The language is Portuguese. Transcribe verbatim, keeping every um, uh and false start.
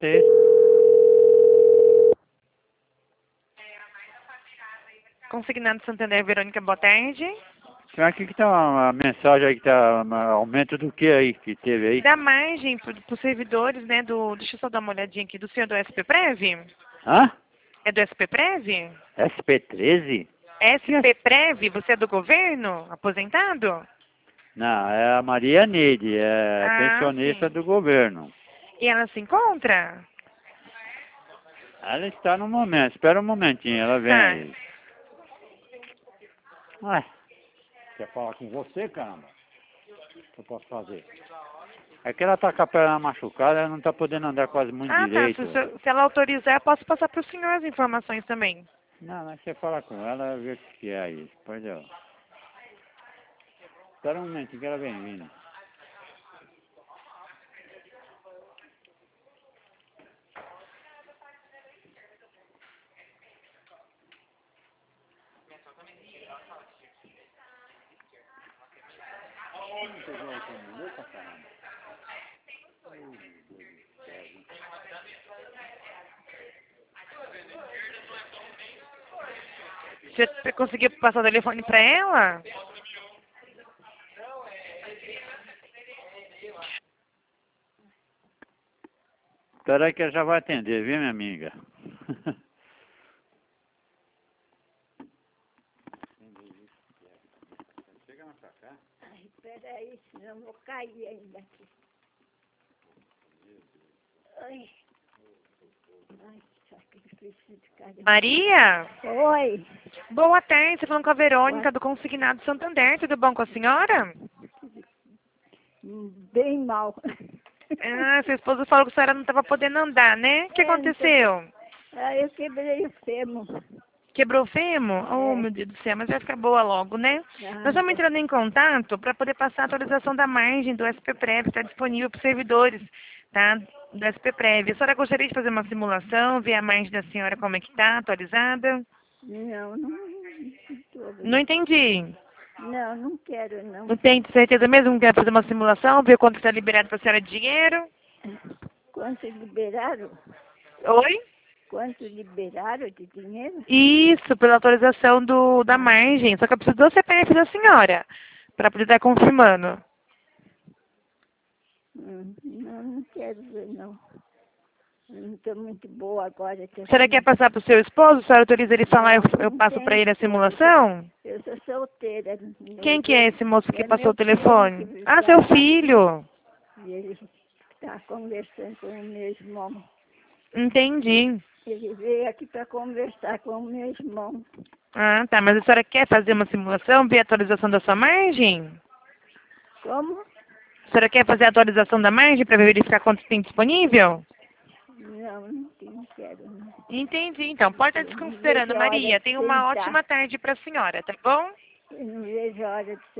Ter. Consignado Santander, Verônica, boa tarde. Aqui que tá uma, uma mensagem aí que tá uma, aumento do que aí que teve aí? Da margem para os servidores, né, do... Deixa eu só dar uma olhadinha aqui, do senhor do S P Prev? Hã? É do S P Prev? S P treze? S P Prev, você é do governo? Aposentado? Não, é a Maria Neide, é Ah, pensionista sim. do governo. E ela se encontra? Ela está no momento, espera um momentinho, ela vem Tá. aí. Ué, quer falar com você, caramba? O que eu posso fazer? É que ela tá com a perna machucada, ela não tá podendo andar quase muito Ah, tá. Se, direito. o senhor- se ela autorizar, eu posso passar para o senhor as informações também. Não, mas você fala com ela, vê o que é aí. Pois é. Espera um momentinho que ela vem vindo. Você conseguiu passar o telefone para ela? Espera aí que ela já vai atender, viu, minha amiga? Chega mais pra cá. Ai, peraí, senão eu vou cair ainda aqui. Ai, ai, só que eu preciso cair. Maria? Oi, Boa tarde, você falando com a Verônica do Consignado Santander, tudo bom com a senhora? bem mal. Ah, sua esposa falou que a senhora não estava podendo andar, né? O que É, não aconteceu? Ah, eu quebrei o fêmur. Quebrou o fêmur? Oh, É. meu Deus do céu, mas vai ficar boa logo, né? Ah, Nós estamos tá. entrando em contato para poder passar a atualização da margem do S P Prev, está disponível para os servidores, tá? Do S P Prev. A senhora gostaria de fazer uma simulação, ver a margem da senhora como é que está, atualizada? Não, não, não, tô bem. Não entendi. Não, não quero, não. Não tem certeza mesmo que quer fazer uma simulação, ver quanto está liberado para a senhora de dinheiro? Quanto liberaram? Oi? Quanto liberaram de dinheiro? Isso, pela atualização do, da margem. Só que eu preciso do C P F da senhora, para poder estar confirmando. Hum, não, não quero ver, não. Eu não estou muito boa agora. Tô A senhora quer assim. passar para o seu esposo? A senhora autoriza ele falar, eu, Não, eu não passo tem para ele a esposa. simulação? Eu sou solteira. Quem que é esse moço que É passou meu o filho telefone? que Ah, já seu tá aqui. filho. E ele está conversando com o meu irmão. Entendi. Ele veio aqui para conversar com o meu irmão. Ah, tá. Mas a senhora quer fazer uma simulação, ver a atualização da sua margem? Como? A senhora quer fazer a atualização da margem para verificar quanto tem disponível? Não, não, tem, não quero. Não. Entendi, então. Pode estar Eu não desconsiderando, vejo a hora Maria. de Tenha uma sentar. ótima tarde para a senhora, tá bom? Eu não vejo a hora de